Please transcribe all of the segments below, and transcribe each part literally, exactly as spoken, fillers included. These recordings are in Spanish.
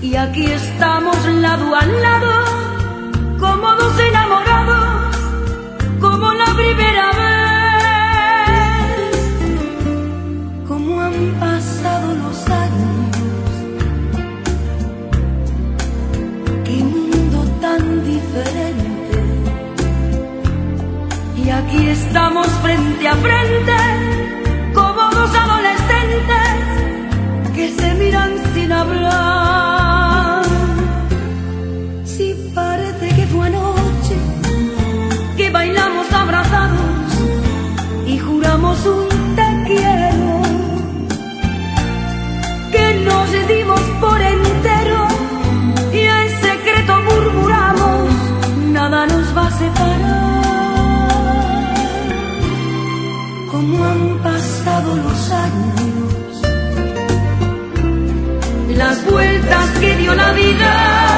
Y aquí estamos lado a lado, como dos enamorados, como la primera vez. Como han pasado los años, qué mundo tan diferente. Y aquí estamos frente a frente, como dos adolescentes que se miran sin hablar. Si parece que fue anoche que bailamos abrazados y juramos un te quiero, que nos dimos por entero y en secreto murmuramos, nada nos va a separar. Como han pasado los años, las vueltas que dio la vida,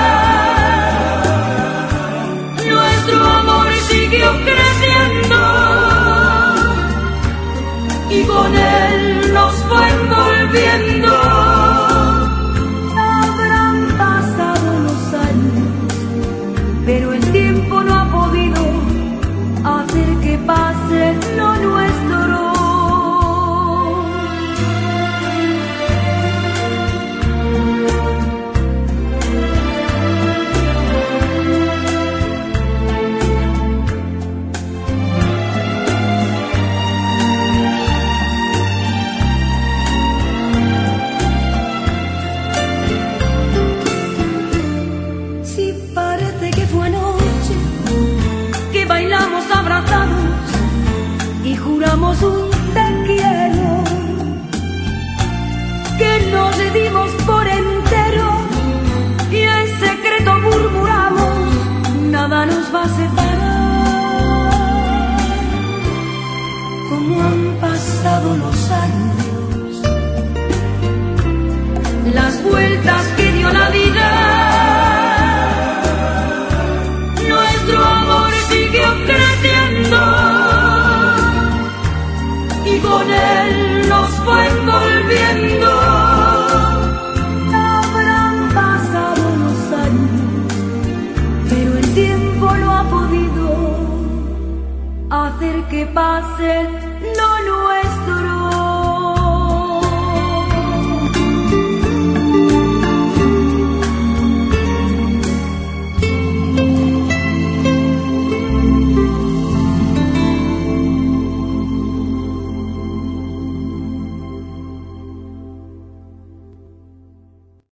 nuestro amor siguió creciendo y con él nos fue envolviendo. Habrán pasado los años, pero el tiempo no ha podido hacer que pase lo nuestro. Y juramos un te quiero, que nos dimos por entero y en secreto murmuramos, nada nos va a separar. Como han pasado los años, las vueltas que dio la vida, nuestro amor siguió creciendo y con él nos fue envolviendo. Habrán pasado los años, pero el tiempo no ha podido hacer que pase